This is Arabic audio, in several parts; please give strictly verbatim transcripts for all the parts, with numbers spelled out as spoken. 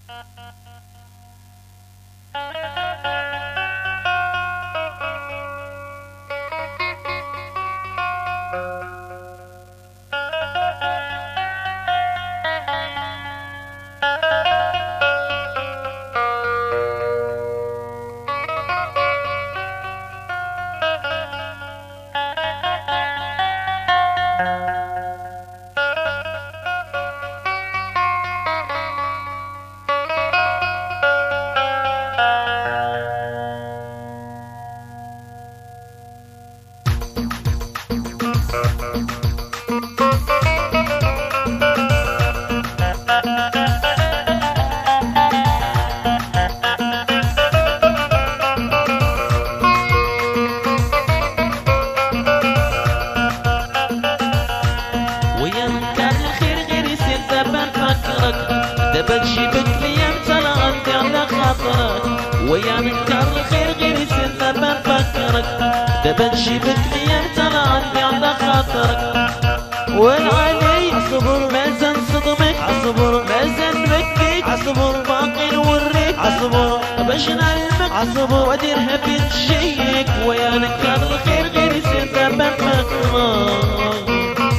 دابا تجيبك ليا انت لا غندي على خاطرك ويا نكر الخير غير يصير دابا نفكرك دابا تجيبك ليا انت لا غندي على خاطرك والعلي عصبر مازال نصدمك عصبر مازال نبكيك عصبر باقي نوريك عصبر باش نعلمك عصبر وديرها بين تجيك ويا نكر الخير غير يصير دابا نفكرك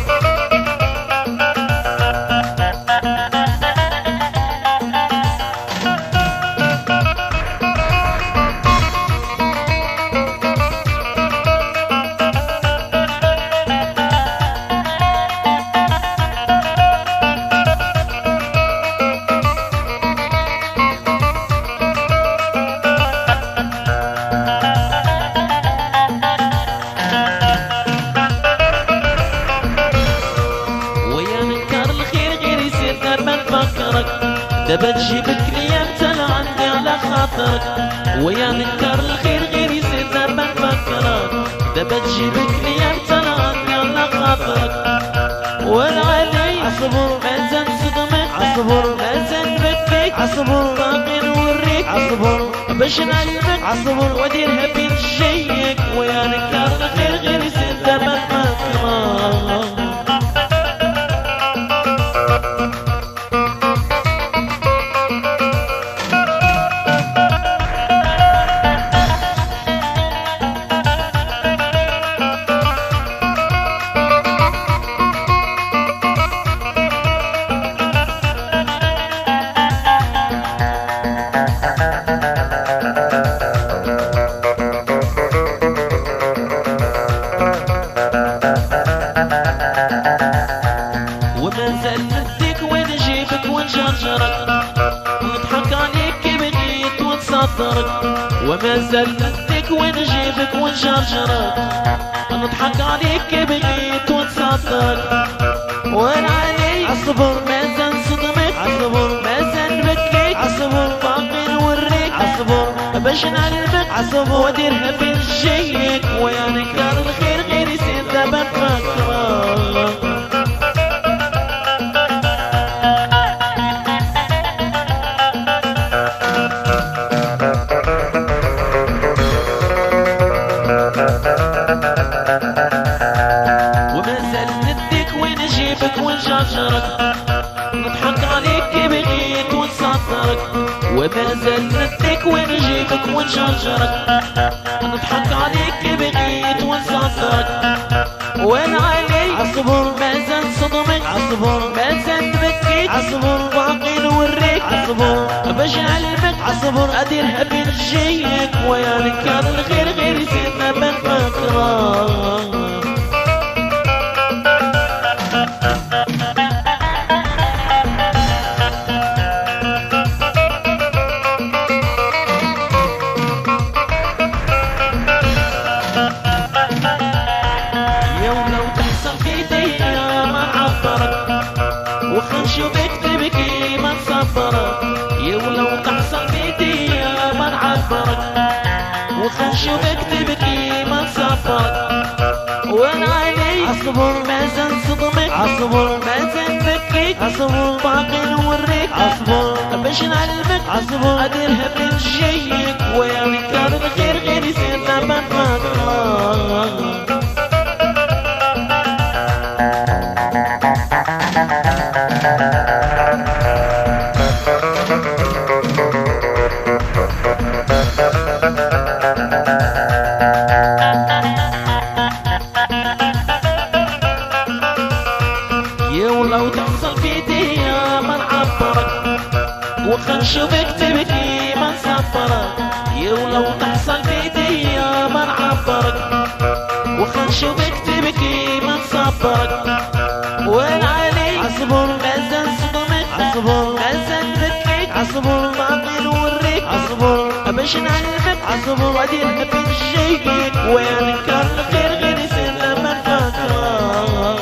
دابا تجيبك ليا انت لا عندي على خاطرك ويا نكر الخير غير يصير دابا نفكرك دابا تجيبك ليا انت لا عندي على خاطرك والعلي عصبر مازال نصدمك عصبر مازال نبكيك عصبر باقي نوريك عصبر باش نعلمك عصبر وديرها بين جيك ويا نكر الخير غير يصير دابا نفكرك ومازال نديك وين نجيبك ونشرشرك نضحك عليك كي بغيت ونصدرك ومازال نديك وين نجيبك ونشرشرك نضحك عليك كي بغيت ونصدرك وانا علي عصبر مازال نصدمك عصبر مازال نبكيك عصبر باقي نوريك عصبر باش نعلمك عصبر وديرها بين جيك ويا نكر الخير غير يصير دابا نفكرك ومازال نديك وين نجيبك ونشرشرك نضحك عليك كي بغيت ونصدرك ومازال نديك وين نجيبك ونشرشرك نضحك عليك كي بغيت ونصدرك وانا علي عصبر مازال نصدمك عصبر مازال نبكيك عصبر باقي نوريك عصبر باش نعلمك عصبر اديرها بين جيك ويا نكر الخير غير يصير دابا نفكرك وخنشوفك تبكي ما تصبرك يا ولو تحصل بيديا ما نعبرك وخنشوفك تبكي ما تصبرك وانا علي عصبر مازال نصدمك عصبر مازال نبكيك عصبر باقي نوريك عصبر باش نعلمك عصبر اديرها بين جيك ويا نكر الخير غير يصير دابا نفكرك Thank you. وخا نشوفك تبكي ما نصبرك، يا ولو تحصل في ايديا ما نعبرك، وخا نشوفك تبكي ما نصبرك. وين عليك عصبر مازال صدمك عصبر مازال نبكيك عصبر باقي نوريك عصبر باش نعلمك عصبر وادي نحب نجيك. وين كان الخير غير يصير لما نفكرك.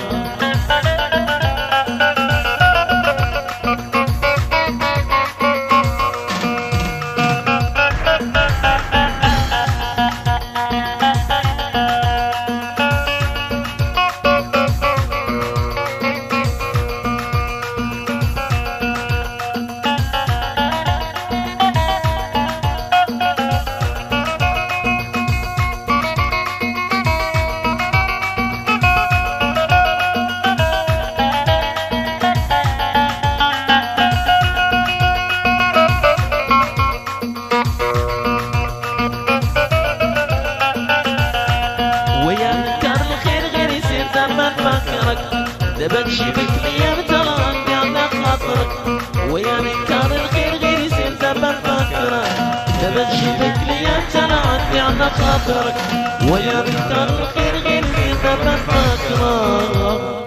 دابا نجيبك الايام ترى عندي على خاطرك، ويا نكار الخير غير يصير دابا نفكرك. دابا نجيبك الايام ترى عندي على خاطرك، ويا نكار الخير غير يصير دابا نفكرك.